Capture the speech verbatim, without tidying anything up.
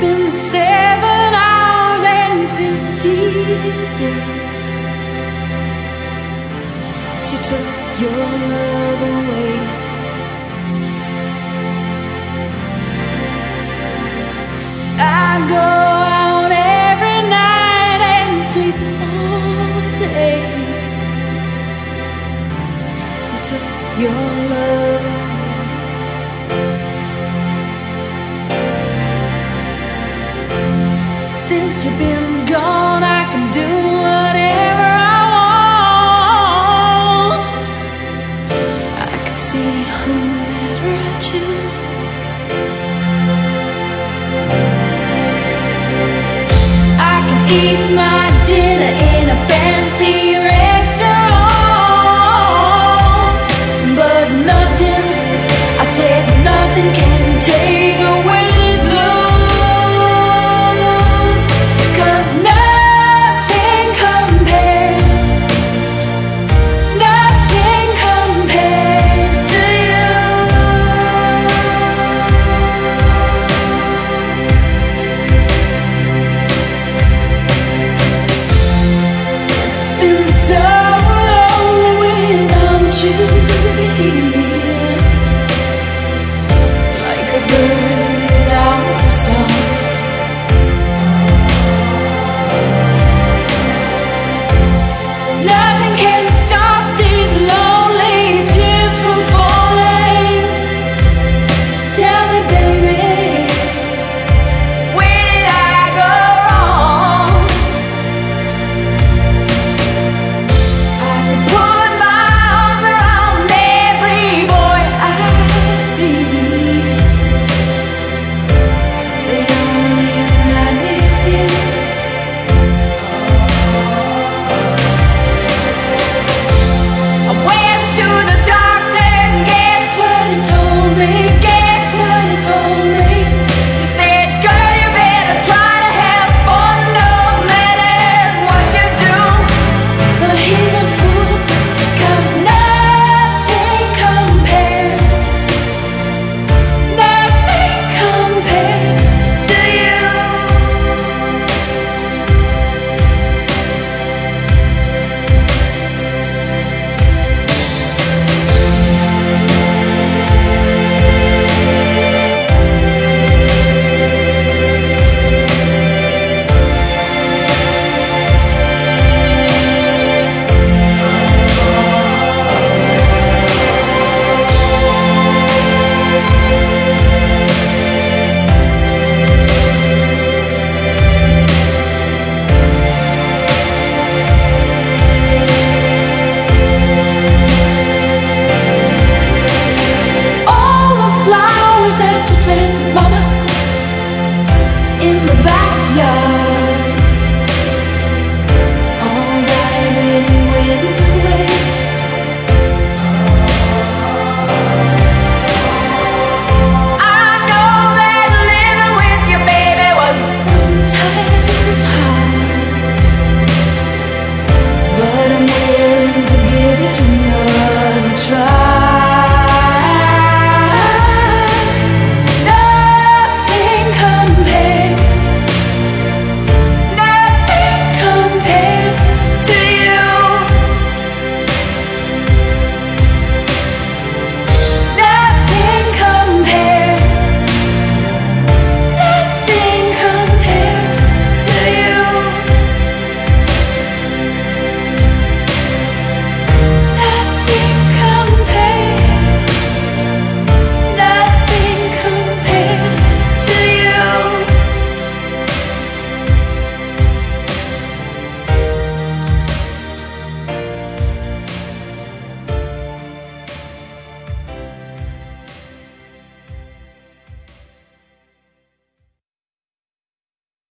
been seven hours and fifty days since you took your love away. I go out every night and sleep all day since you took your love away. Since you've been gone, I can do whatever I want. I can see whomever I choose. I can eat my dinner in a fancy restaurant, but nothing, I said nothing can take away these blues. You